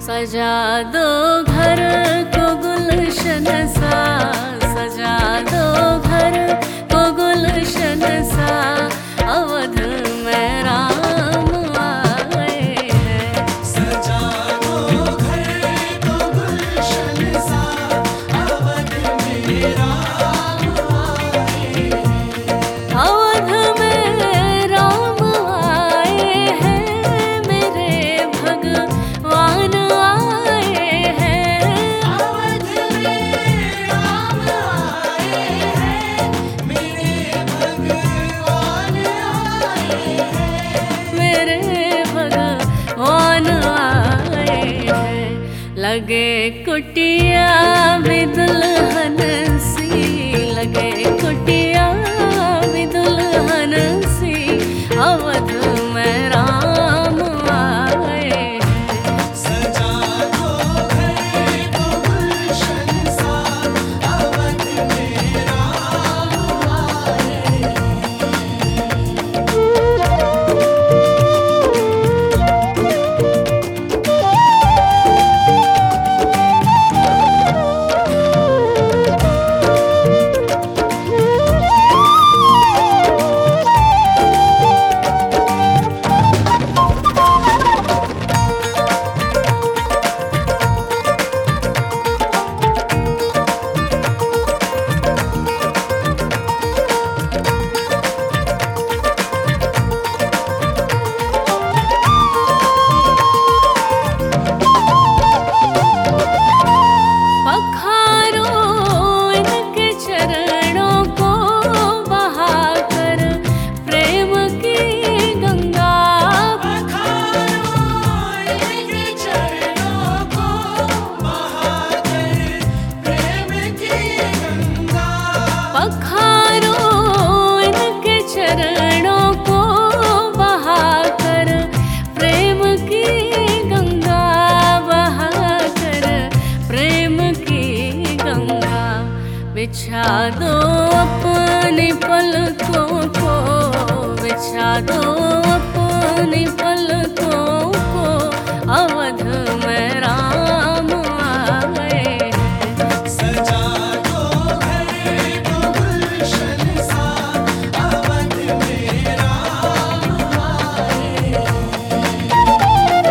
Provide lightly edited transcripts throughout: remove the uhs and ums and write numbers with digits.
सजा दो घर को गुलशन सा, सजा दो घर को गुलशन सा, अवध में राम आए हैं। सजा दो घर को गुलशन सा, अवध में राम आए हैं। अवध में राम आए हैं, मेरे भगवान आए हैं। अवध में राम आए हैं, मेरे भगवान आए हैं। मेरे भगवान आए हैं। लगे कुटिया भी दुल्हन सी, लगे कुटिया भी दुल्हन सी, अवध में राम आए हैं। सजा दो घर को गुलशन सा, अवध में राम आए हैं। पखारो इनके चरणों को बहाकर प्रेम की गंगा। पखारो इनके चरणों को बहाकर प्रेम की गंगा। पखारो इनके चरणों को बहाकर प्रेम की गंगा, बहाकर प्रेम की गंगा। बिछा दो अपनी पलकों को, बिछा दो अपनी पलकों को, अवध में राम आए हैं। सजा दो घर को गुलशन सा, अवध में राम आए हैं।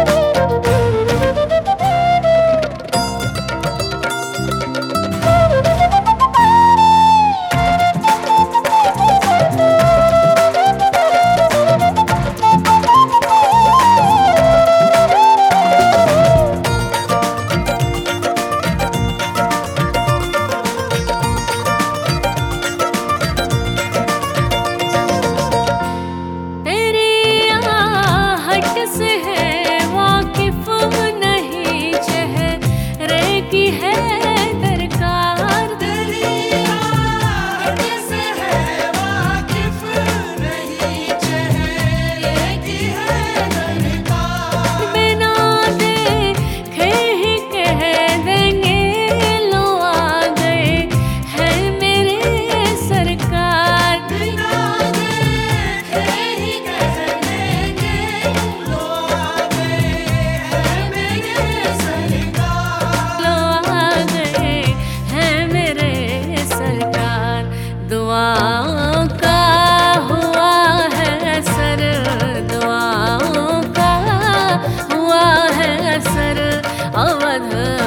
तेरी आहट से है वाकिफ नहीं, चेहरे की है दरकार। तेरी आहट से है वाकिफ नहीं, चेहरे की है दरकार। बिना देखे ही कह देंगे लो आ गए हैं मेरे सरकार। बिना देखे ही कह देंगे लो आ गए हैं मेरे सरकार। लो आ गए हैं मेरे सरकार। दुआओं का हुआ है असर, दुआओं का हुआ है असर, अवध